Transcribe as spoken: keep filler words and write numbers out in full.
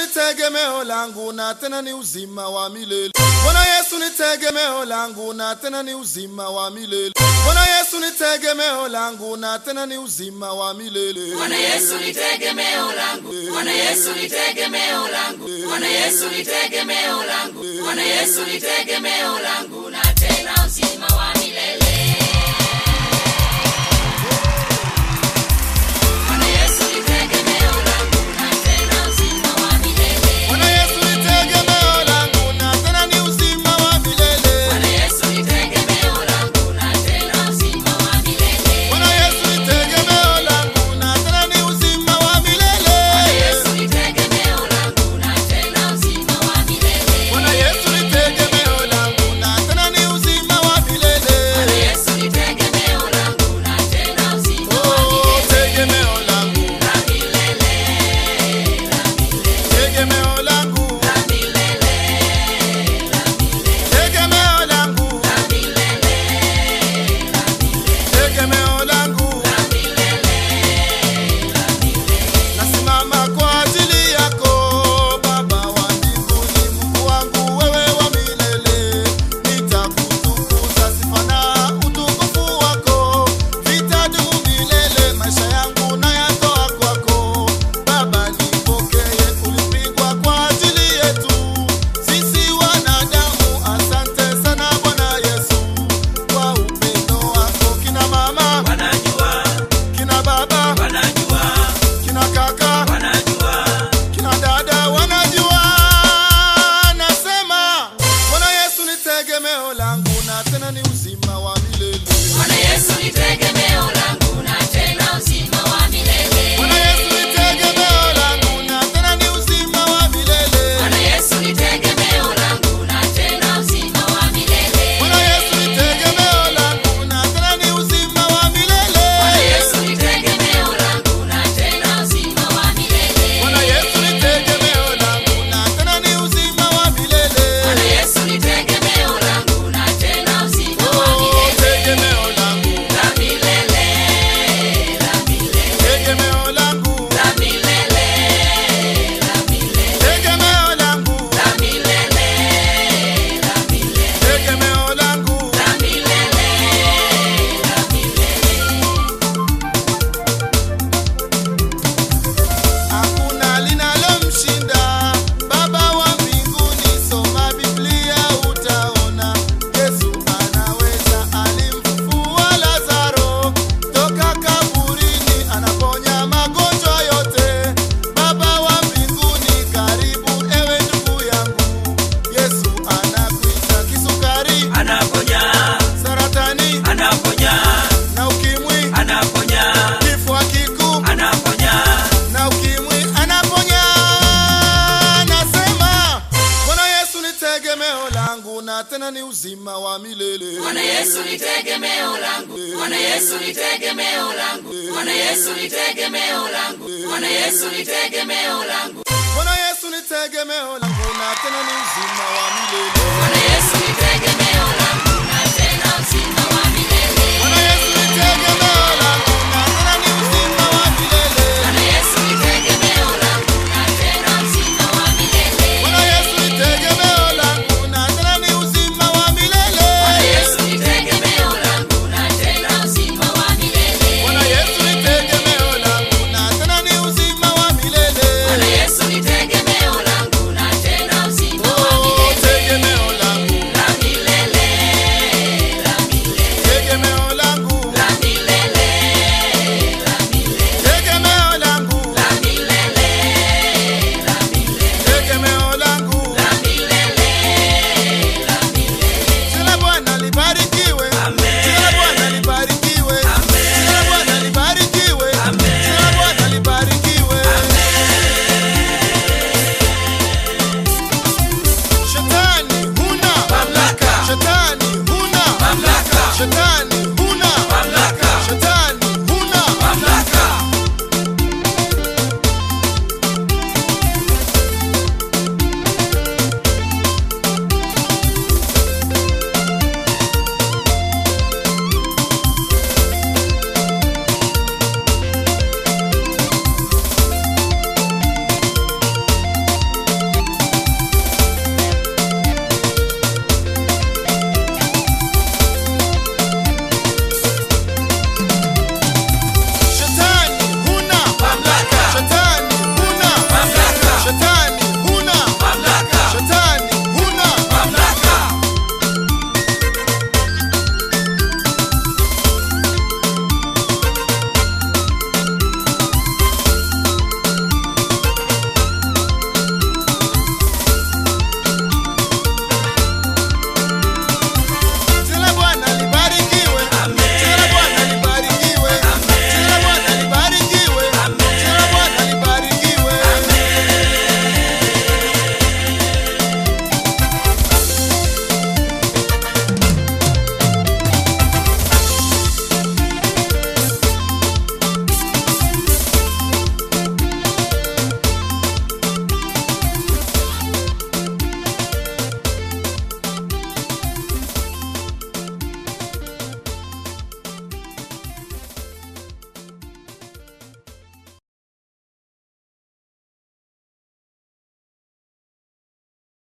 ni tegemeo langu na tena ni uzima wa milele. Bwana Yesu ni tegemeo langu na tena ni uzima wa milele. Bwana Yesu ni tegemeo langu na tena ni uzima wa milele. Bwana Yesu ni tegemeo langu. Bwana Yesu ni tegemeo langu. Bwana Yesu ni tegemeo langu. Bwana Yesu ni tegemeo langu na tena uzima wa milele. Tena ni uzima wa milele. Bwana Yesu ni tegemeo langu. Bwana Yesu ni tegemeo langu. Bwana Yesu ni tegemeo langu. Bwana Yesu ni tegemeo langu. Bwana Yesu ni tegemeo langu na tena ni uzima wa milele.